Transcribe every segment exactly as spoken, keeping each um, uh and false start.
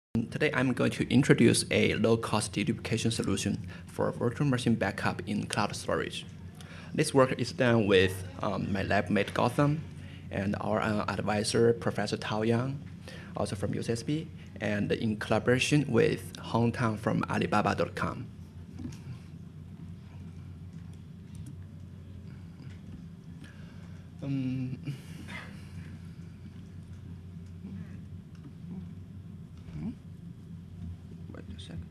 Today I'm going to introduce a low-cost deduplication solution for virtual machine backup in cloud storage. This work is done with um, my lab mate Gotham and our uh, advisor Professor Tao Yang, also from U C S B, and in collaboration with Hong Tang from Alibaba dot com. Um, Wait a second.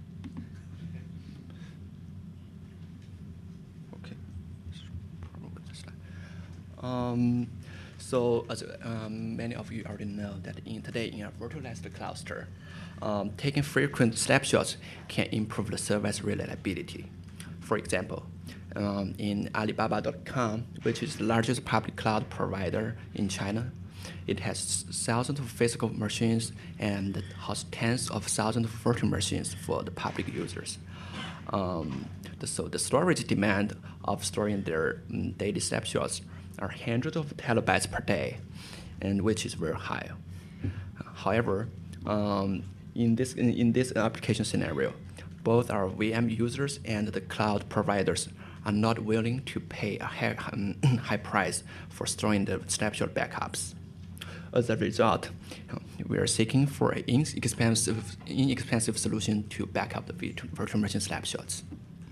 Okay. Probably the slide. Um, so, as um, many of you already know, that in today in a virtualized cluster, um, taking frequent snapshots can improve the service reliability. For example, um, in Alibaba dot com, which is the largest public cloud provider in China, it has thousands of physical machines and hosts tens of thousands of virtual machines for the public users. Um, the, so the storage demand of storing their um, daily snapshots are hundreds of terabytes per day, and which is very high. However, um, in this in, in this application scenario, both our V M users and the cloud providers are not willing to pay a high, um, high price for storing the snapshot backups. As a result, we are seeking for an inexpensive, inexpensive solution to back up the virtual machine snapshots.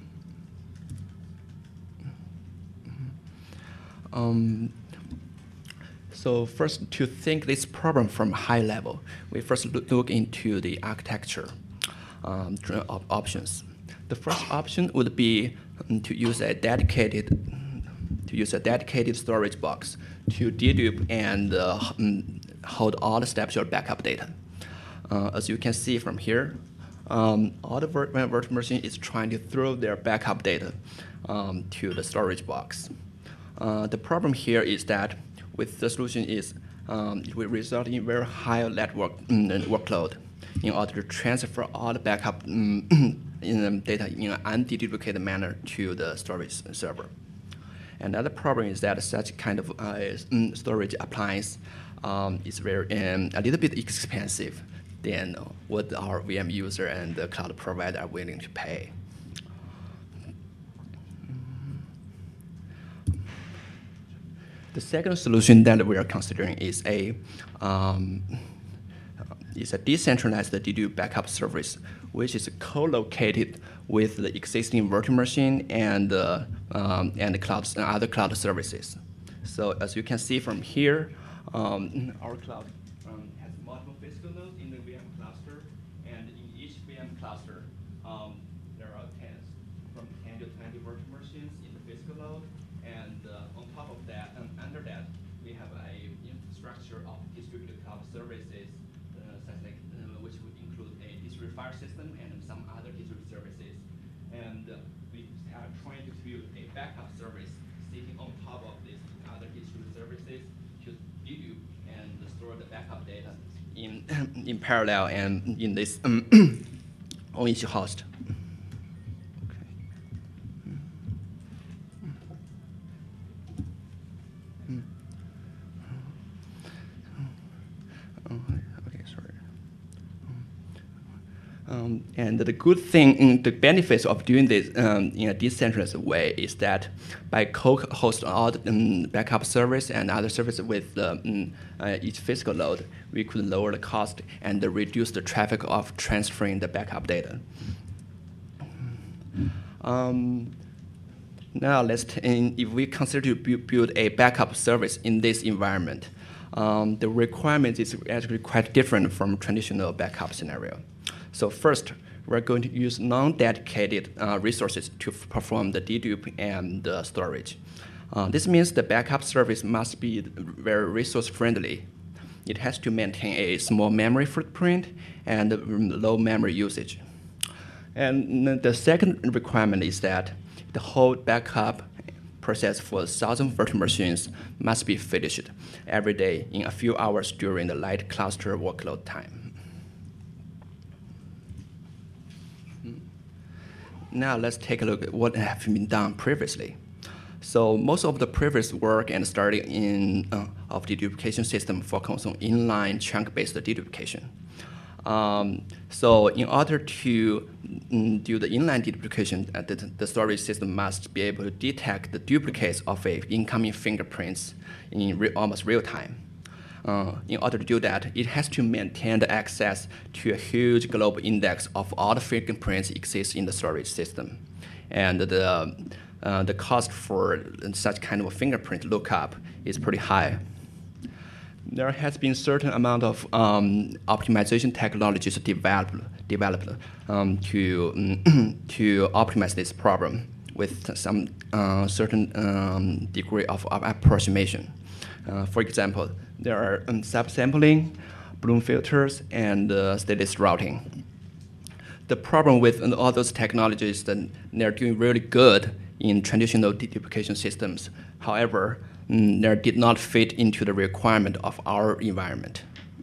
Um, so first, to think this problem from high level, we first look into the architecture um, of options. The first option would be um, to use a dedicated to use a dedicated storage box to dedupe and uh, hold all the snapshot backup data. Uh, as you can see from here, um, all the vir virtual machine is trying to throw their backup data um, to the storage box. Uh, the problem here is that with the solution is um, it will result in very high network um, workload in order to transfer all the backup um, in data in an undeduplicated manner to the storage server. Another problem is that such kind of uh, storage appliance um, is very um, a little bit expensive than what our V M user and the cloud provider are willing to pay. The second solution that we are considering is a um, is a decentralized dedupe backup service, which is co-located with the existing virtual machine and uh, um, and the clouds and other cloud services. So as you can see from here, um, our cloud um, has multiple physical nodes in the V M cluster, and in each V M cluster, um, there are tens, from ten to twenty virtual machines in the physical node, and uh, on top of that, and under that, we have a infrastructure of distributed cloud services, uh, such like, uh, which would include a distributed file system and some other distributed services. And uh, we are trying to build a backup service sitting on top of these other distributed services to dedupe and store the backup data in in parallel and in this um, on each host. Um, and the good thing, the benefits of doing this um, in a decentralized way is that by co-hosting all the um, backup service and other services with um, uh, each physical node, we could lower the cost and reduce the traffic of transferring the backup data. Um, now, let's t if we consider to bu build a backup service in this environment, um, the requirement is actually quite different from traditional backup scenario. So first, we're going to use non-dedicated uh, resources to perform the dedupe and uh, storage. Uh, this means the backup service must be very resource-friendly. It has to maintain a small memory footprint and low memory usage. And the second requirement is that the whole backup process for one thousand virtual machines must be finished every day in a few hours during the light cluster workload time. Now let's take a look at what has been done previously. So most of the previous work and study in uh, of deduplication system focus on inline chunk-based deduplication. Um, so in order to mm, do the inline deduplication, uh, the, the storage system must be able to detect the duplicates of a incoming fingerprints in re almost real time. Uh, in order to do that, it has to maintain the access to a huge global index of all the fingerprints exists in the storage system. And the, uh, the cost for such kind of a fingerprint lookup is pretty high. There has been certain amount of um, optimization technologies developed, developed um, to, um, to optimize this problem with some uh, certain um, degree of, of approximation. Uh, for example, there are um, subsampling, Bloom filters, and uh, stateless routing. The problem with uh, all those technologies is that they're doing really good in traditional deduplication systems. However, mm, they did not fit into the requirement of our environment.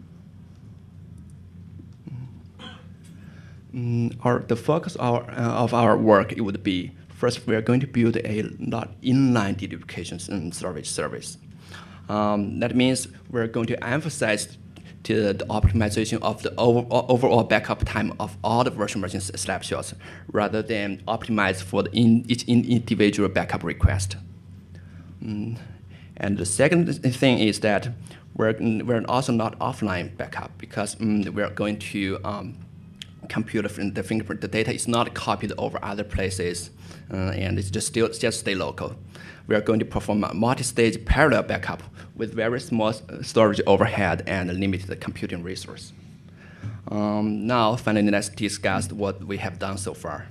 Mm, our, the focus of our, uh, of our work it would be, first, we are going to build a not inline deduplication and storage service. Um, that means we're going to emphasize to the optimization of the over, overall backup time of all the virtual machine snapshots, rather than optimize for the in, each individual backup request. Mm. And the second thing is that we're, we're also not offline backup, because mm, we're going to um, compute the fingerprint. The data is not copied over other places, uh, and it's just still just stay local. We are going to perform a multi-stage parallel backup with very small storage overhead and limited computing resource. Um, now, finally, let's discuss what we have done so far.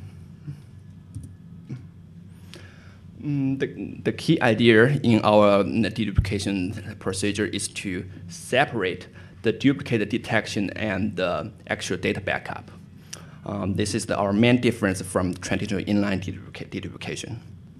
Mm, the, the key idea in our deduplication procedure is to separate the duplicate detection and the actual data backup. Um, this is the, our main difference from traditional inline deduplication.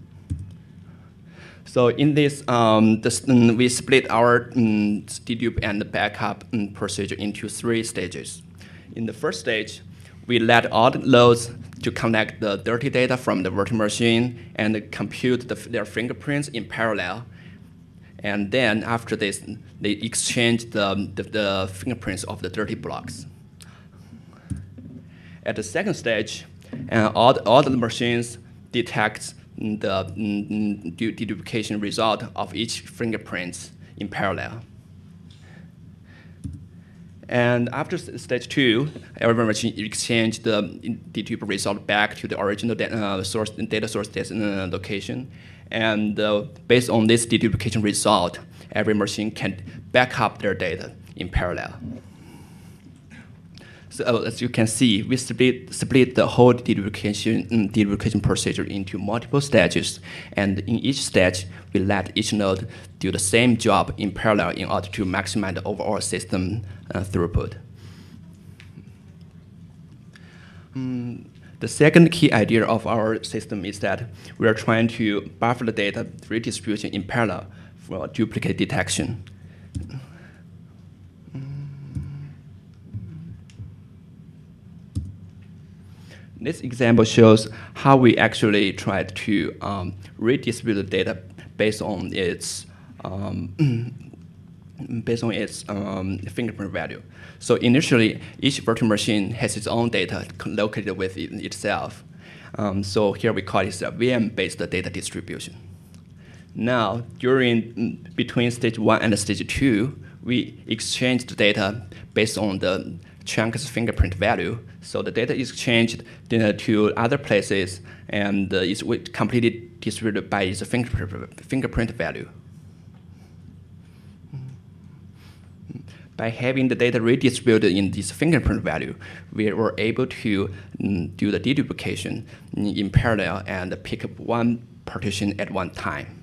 So in this, um, this um, we split our um, dedupe and backup um, procedure into three stages. In the first stage, we let all the nodes to connect the dirty data from the virtual machine and compute the, their fingerprints in parallel. And then after this, they exchange the, the, the fingerprints of the dirty blocks. At the second stage, uh, all, the, all the machines detect the mm, deduplication result of each fingerprint in parallel. And after stage two, every machine exchange the dedupe result back to the original da uh, source data source uh, location. And uh, based on this deduplication result, every machine can back up their data in parallel. So as you can see, we split, split the whole deduplication, um, deduplication procedure into multiple stages. And in each stage, we let each node do the same job in parallel in order to maximize the overall system uh, throughput. Um, the second key idea of our system is that we are trying to buffer the data redistribution in parallel for duplicate detection. This example shows how we actually tried to um, redistribute the data based on its um, based on its um, fingerprint value. So initially, each virtual machine has its own data located with it itself. Um, so here we call it a V M-based data distribution. Now, during between stage one and stage two, we exchange the data based on the chunk's fingerprint value. So the data is exchanged to other places and uh, is completely distributed by its fingerprint, fingerprint value. By having the data redistributed in this fingerprint value, we were able to um, do the deduplication in parallel and pick up one partition at one time.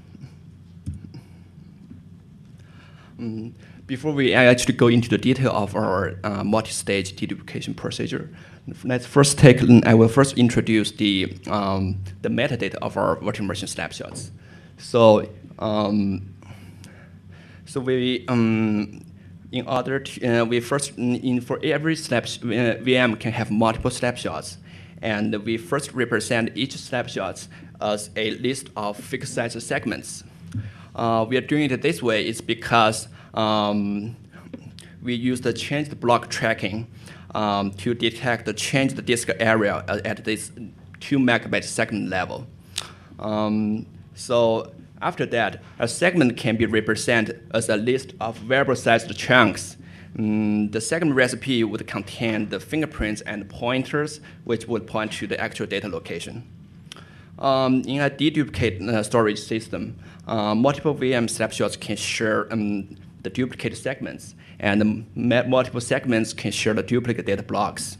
Um, Before we actually go into the detail of our uh, multi-stage deduplication procedure, let's first take, I will first introduce the, um, the metadata of our virtual machine snapshots. So, um, so we, um, in order to, uh, we first, in, for every snap, uh, V M can have multiple snapshots. And we first represent each snapshot as a list of fixed size segments. Uh, we are doing it this way is because Um, we use the changed block tracking um, to detect the change the disk area at this two megabyte segment level. Um, so after that, a segment can be represented as a list of variable-sized chunks. Mm, the segment recipe would contain the fingerprints and pointers, which would point to the actual data location. Um, in a deduplicate uh, storage system, uh, multiple V M snapshots can share um, the duplicate segments, and um, multiple segments can share the duplicate data blocks.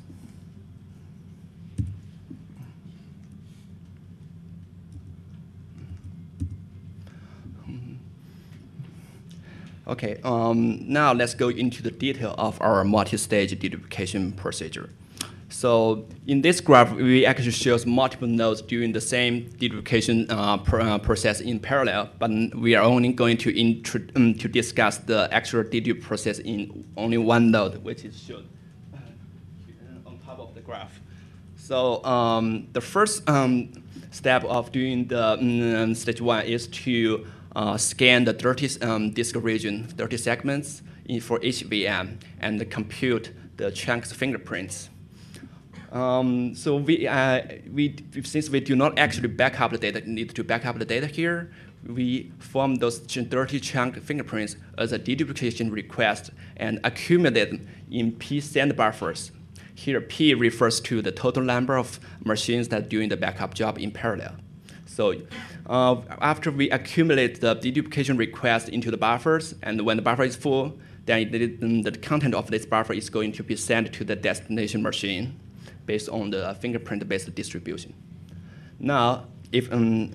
Okay, um, now let's go into the detail of our multi-stage deduplication procedure. So in this graph, we actually shows multiple nodes doing the same deduplication uh, pr uh, process in parallel, but we are only going to, um, to discuss the actual dedupe process in only one node, which is shown on top of the graph. So um, the first um, step of doing the um, stage one is to uh, scan the dirty um, disk region, dirty segments in, for each V M, and compute the chunks fingerprints. Um, so we, uh, we, since we do not actually back up the data, need to back up the data here, we form those dirty chunk fingerprints as a deduplication request and accumulate them in P send buffers. Here, P refers to the total number of machines that are doing the backup job in parallel. So uh, after we accumulate the deduplication request into the buffers, and when the buffer is full, then it, the content of this buffer is going to be sent to the destination machine based on the fingerprint-based distribution. Now, if um,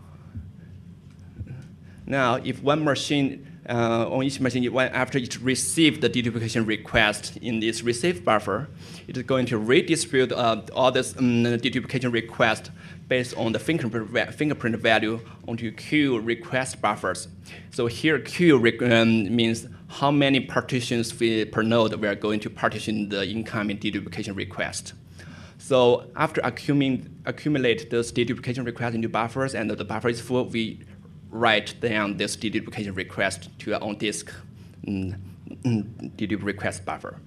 now if one machine uh, on each machine, when, after it receives the deduplication request in this received buffer, it is going to redistribute uh, all this um, deduplication request based on the fingerprint, fingerprint value onto Q request buffers. So here, Q um, means how many partitions we, per node we are going to partition the incoming deduplication request. So after accumulate, accumulate those deduplication requests into buffers and the buffer is full, we write down this deduplication request to our own disk mm, mm, dedupe request buffer.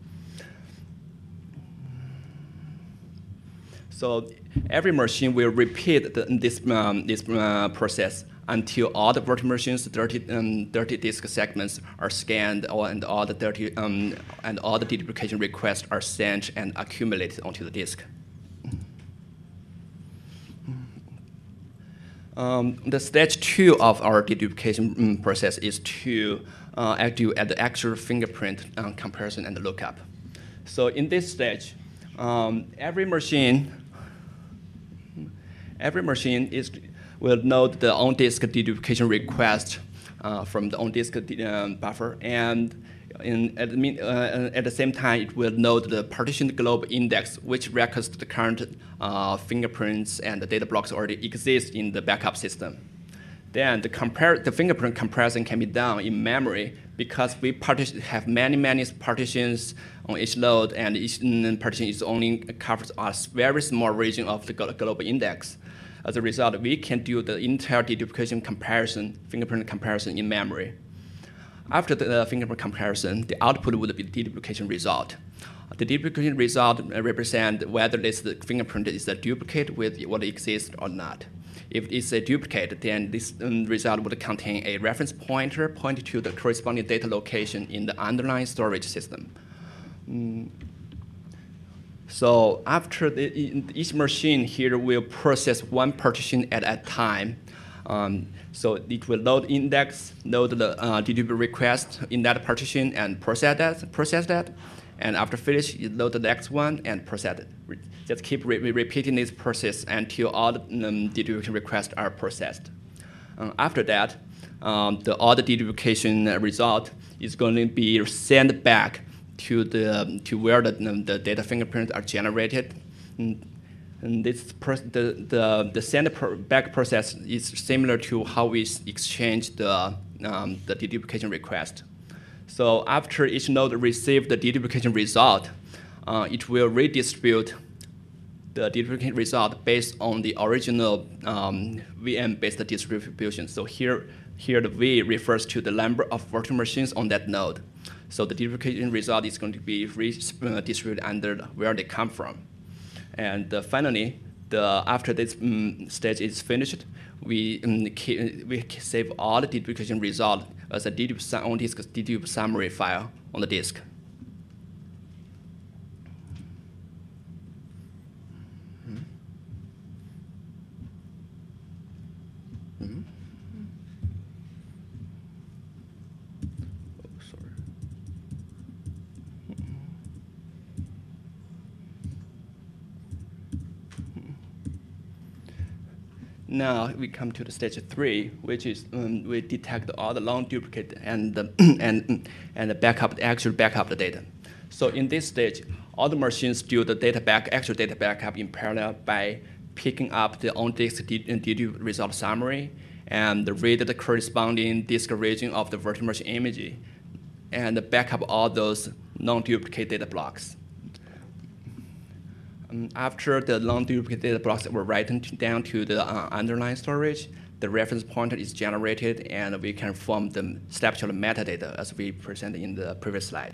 So every machine will repeat the, this, um, this uh, process until all the virtual machines' dirty, um, dirty disk segments are scanned, or, and all the dirty um, and all the deduplication requests are sent and accumulated onto the disk. Um, the stage two of our deduplication um, process is to uh, do at the actual fingerprint um, comparison and lookup. So in this stage, um, every machine, every machine is will note the on-disk deduplication request uh, from the on-disk um, buffer, and in, at, the, uh, at the same time, it will note the partitioned globe index, which records the current uh, fingerprints and the data blocks already exist in the backup system. Then the, compare, the fingerprint comparison can be done in memory because we partition, have many, many partitions on each node, and each partition is only covers a very small region of the global index. As a result, we can do the entire deduplication comparison, fingerprint comparison in memory. After the uh, fingerprint comparison, the output would be the deduplication result. The deduplication result represents whether this fingerprint is a duplicate with what exists or not. If it's a duplicate, then this um, result would contain a reference pointer pointing to the corresponding data location in the underlying storage system. Mm. So after the, each machine here will process one partition at a time. Um, so it will load index, load the uh, dedupe request in that partition and process that, process that. And after finish, you load the next one and process it. Just keep re repeating this process until all the um, deduplication requests are processed. Uh, after that, um, the, all the deduplication result is going to be sent back to the to where the, the data fingerprints are generated. And, and this the, the, the send back process is similar to how we exchange the, um, the deduplication request. So after each node receives the deduplication result, uh, it will redistribute the deduplication result based on the original um, V M-based distribution. So here, here the V refers to the number of virtual machines on that node. So the deduplication result is going to be redistributed under where they come from. And uh, finally, the, after this um, stage is finished, we, um, we save all the deduplication result as a dedupe on disk dedupe summary file on the disk. Mm-hmm. Oh, sorry. Now we come to the stage three, which is um, we detect all the long duplicate and the, and and the backup, the actual backup the data. So in this stage, all the machines do the data back, actual data backup in parallel by picking up the on-disk dedupe result summary and read the corresponding disk region of the virtual machine image, and backup all those non-duplicate data blocks. Um, after the non-duplicate data blocks were written down to the uh, underlying storage, the reference pointer is generated, and we can form the snapshot metadata as we presented in the previous slide.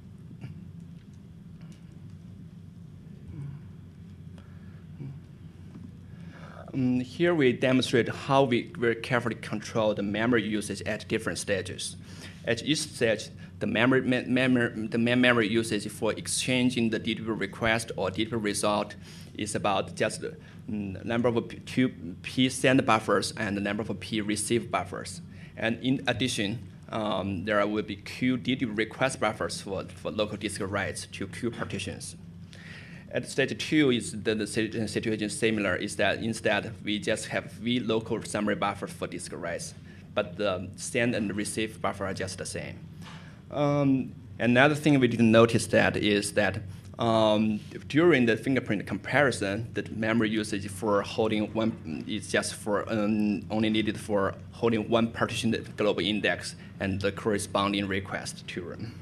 Um, here we demonstrate how we very carefully control the memory usage at different stages. At each stage, the memory, me memory, the main memory usage for exchanging the dedupe request or dedupe result is about just the number of two P send buffers and the number of P receive buffers. And in addition, um, there will be Q dedupe request buffers for, for local disk writes to Q partitions. At stage two, is the, the situation similar, is that instead we just have V local summary buffers for disk writes, but the send and receive buffer are just the same. Um, another thing we didn't notice that is that um, during the fingerprint comparison, the memory usage for holding one is just for um, only needed for holding one partitioned global index and the corresponding request to run.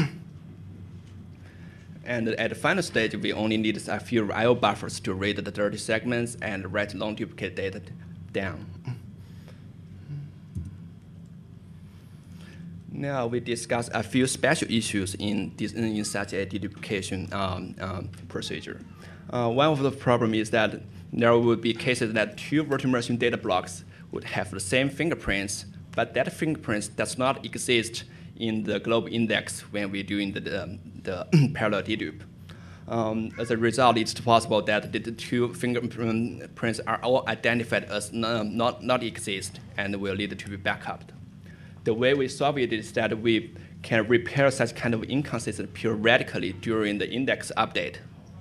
And at the final stage, we only need a few I O buffers to read the dirty segments and write long duplicate data down. Now we discuss a few special issues in, this, in such a deduplication um, um, procedure. Uh, one of the problems is that there would be cases that two virtual machine data blocks would have the same fingerprints, but that fingerprints does not exist in the global index when we're doing the, the, the parallel dedupe. Um, as a result, it's possible that the two fingerprints are all identified as non, not, not exist and will need to be backed. The way we solve it is that we can repair such kind of inconsistency periodically during the index update.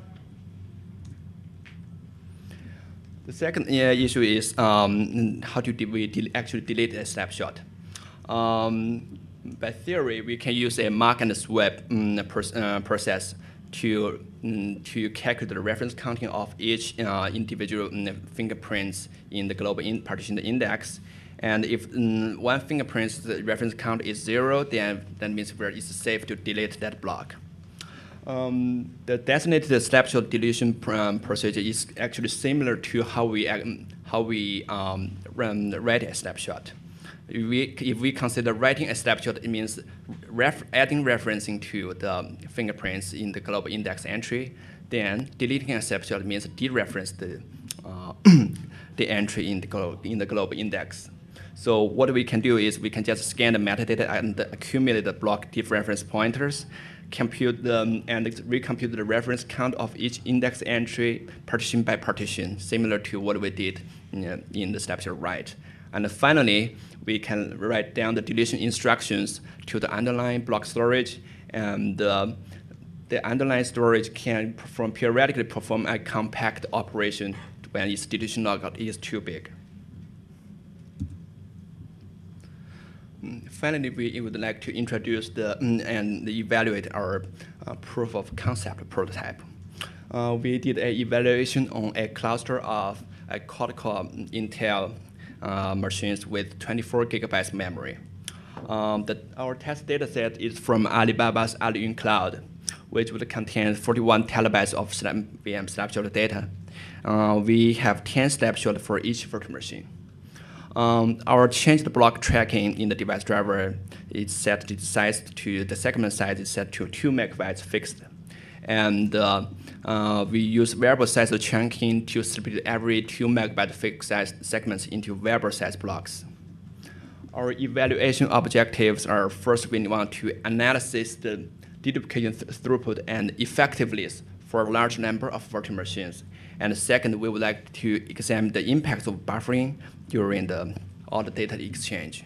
The second uh, issue is um, how do we de actually delete a snapshot. Um, by theory, we can use a mark and swap um, uh, process to, um, to calculate the reference counting of each uh, individual um, fingerprints in the global in partition index. And if um, one fingerprint's reference count is zero, then that means it's safe to delete that block. Um, the designated snapshot deletion um, procedure is actually similar to how we, um, how we um, run, write a snapshot. If we, if we consider writing a snapshot, it means ref adding referencing to the fingerprints in the global index entry. Then deleting a snapshot means dereference the, uh, the entry in the, glo in the global index. So what we can do is we can just scan the metadata and accumulate the block dereference pointers, compute the, and recompute the reference count of each index entry partition by partition, similar to what we did in, in the snapshot write. And finally, we can write down the deletion instructions to the underlying block storage, and uh, the underlying storage can perform periodically perform a compact operation when its deletion log is too big. Finally, we would like to introduce the and evaluate our uh, proof of concept prototype. Uh, we did an evaluation on a cluster of a quad-core Intel uh, machines with twenty-four gigabytes memory. Um, the, our test data set is from Alibaba's Aliyun Cloud, which would contain forty-one terabytes of V M snapshot data. Uh, we have ten snapshots for each virtual machine. Um, our changed block tracking in the device driver is set to the size to the segment size is set to two megabytes fixed, and uh, uh, we use variable size chunking to split every two megabyte fixed size segments into variable size blocks. Our evaluation objectives are: first, we want to analyze the deduplication th throughput and effectiveness for a large number of virtual machines. And second, we would like to examine the impact of buffering during the, all the data exchange.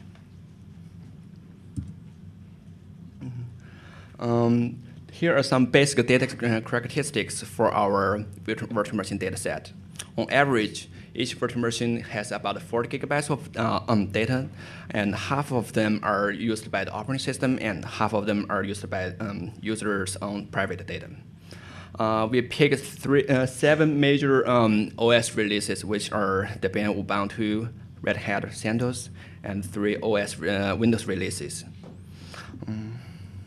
Mm-hmm. um, here are some basic data characteristics for our virtual, virtual machine dataset. On average, each virtual machine has about forty gigabytes of uh, um, data, and half of them are used by the operating system, and half of them are used by um, users' own private data. Uh, we picked three, uh, seven major um, O S releases, which are Debian, Ubuntu, Red Hat, CentOS, and three O S uh, Windows releases. Um,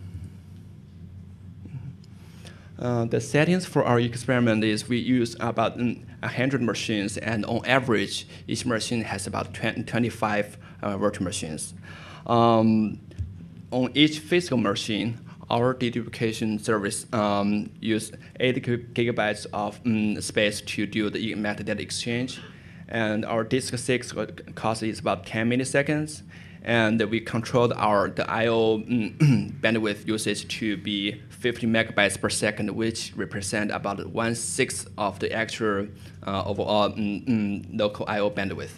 uh, the settings for our experiment is we use about um, one hundred machines, and on average, each machine has about twenty-five uh, virtual machines. Um, on each physical machine, our deduplication service um, uses eight gigabytes of um, space to do the metadata exchange, and our disk six cost is about ten milliseconds, and we controlled our the I O um, bandwidth usage to be fifty megabytes per second, which represent about one sixth of the actual uh, overall um, um, local I O bandwidth.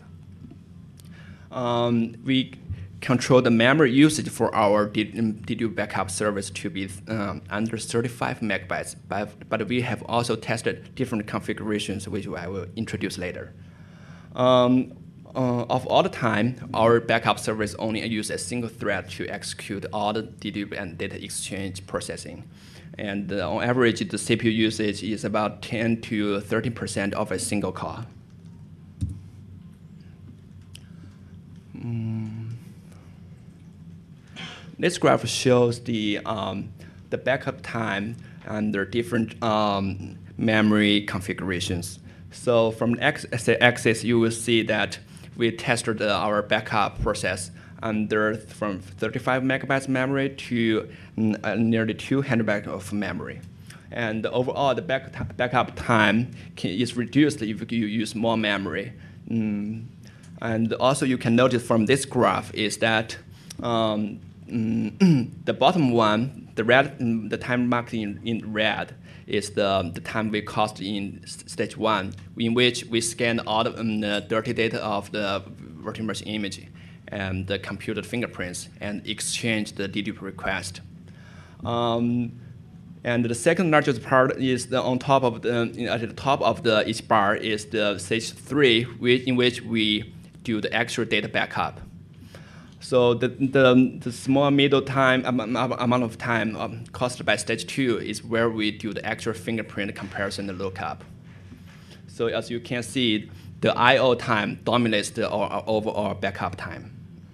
Um, we control the memory usage for our dedupe backup service to be um, under thirty-five megabytes, but, but we have also tested different configurations, which I will introduce later. Um, uh, of all the time, our backup service only uses a single thread to execute all the dedupe and data exchange processing. And uh, on average, the C P U usage is about ten to thirteen percent of a single core. Mm. This graph shows the, um, the backup time under different um, memory configurations. So from the x-axis, you will see that we tested uh, our backup process under from thirty-five megabytes memory to uh, nearly two hundred megabytes of memory. And overall, the back backup time can, is reduced if you use more memory. Mm. And also, you can notice from this graph is that um, Mm, the bottom one, the red, the time marked in, in red, is the, the time we cost in stage one, in which we scan all the, um, the dirty data of the virtual machine image and the computed fingerprints and exchange the dedupe request. Um, and the second largest part is the on top of the at the top of the each bar is the stage three, which, in which we do the actual data backup. So the, the, the small middle time amount of time um, caused by stage two is where we do the actual fingerprint comparison and lookup. So as you can see, the I O time dominates the our overall backup time.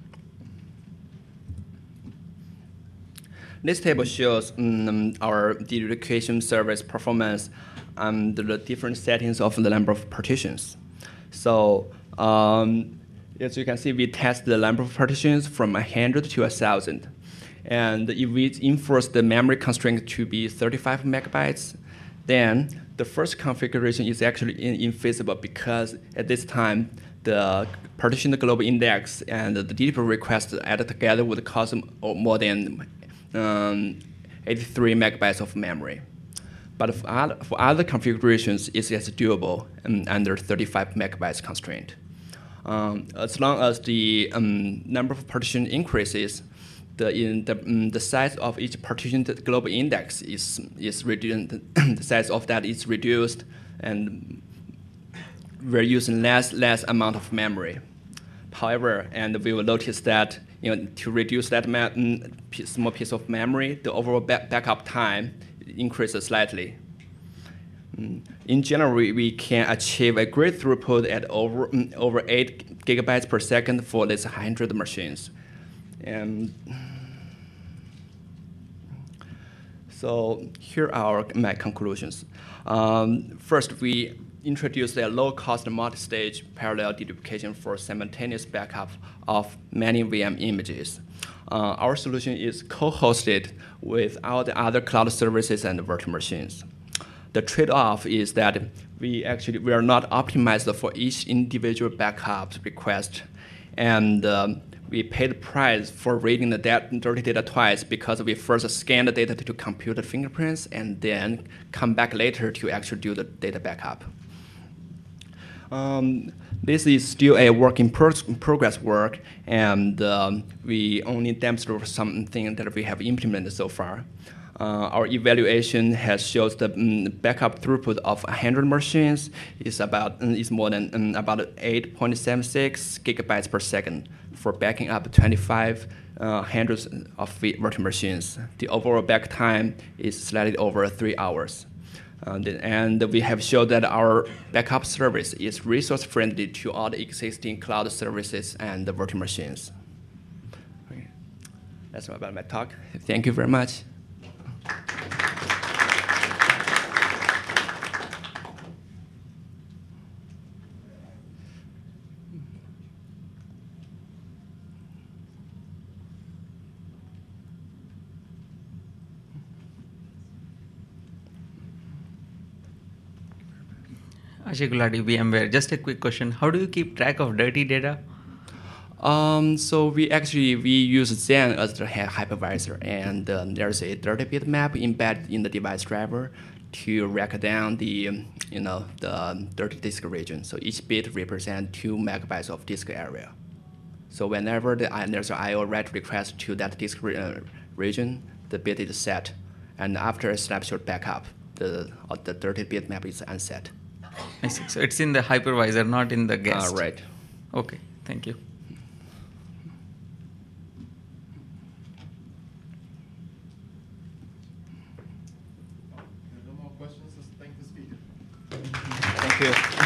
This table shows um, our deduplication service performance under the different settings of the number of partitions. So um, as you can see, we test the number of partitions from one hundred to one thousand. And if we enforce the memory constraint to be thirty-five megabytes, then the first configuration is actually infeasible because at this time, the partition global index and the dedupe request added together would cost more than um, eighty-three megabytes of memory. But for other, for other configurations, it's doable um, under thirty-five megabytes constraint. Um, as long as the um, number of partition increases, the, in the, um, the size of each partition global index is, is reduced, the size of that is reduced, and we're using less, less amount of memory. However, and we will notice that you know, to reduce that small piece of memory, the overall back backup time increases slightly. In general, we can achieve a great throughput at over, um, over eight gigabytes per second for these one hundred machines. And so here are my conclusions. Um, first, we introduced a low-cost multi-stage parallel deduplication for simultaneous backup of many V M images. Uh, our solution is co-hosted with all the other cloud services and virtual machines. The trade-off is that we actually we are not optimized for each individual backup request, and um, we pay the price for reading the dat dirty data twice because we first scan the data to compute the fingerprints and then come back later to actually do the data backup. Um, this is still a work in pro progress work, and um, we only demonstrate something that we have implemented so far. Uh, our evaluation has shows the um, backup throughput of one hundred machines is about um, is more than um, about eight point seven six gigabytes per second for backing up twenty-five uh, hundreds of virtual machines. The overall back time is slightly over three hours. Uh, and we have showed that our backup service is resource friendly to all the existing cloud services and the virtual machines. Okay. That's all about my talk. Thank you very much. Ashik Gulati, VMware. Just a quick question. How do you keep track of dirty data? Um, so we actually, we use Xen as the hypervisor, and um, there's a dirty bitmap embedded in the device driver to rack down the, um, you know, the dirty disk region. So each bit represents two megabytes of disk area. So whenever the, uh, there's an I O write request to that disk re uh, region, the bit is set. And after a snapshot backup, the, uh, the dirty bitmap is unset. I see. So it's in the hypervisor, not in the guest. Uh, right. Okay, thank you. No more questions. Let's thank the speaker. Thank you.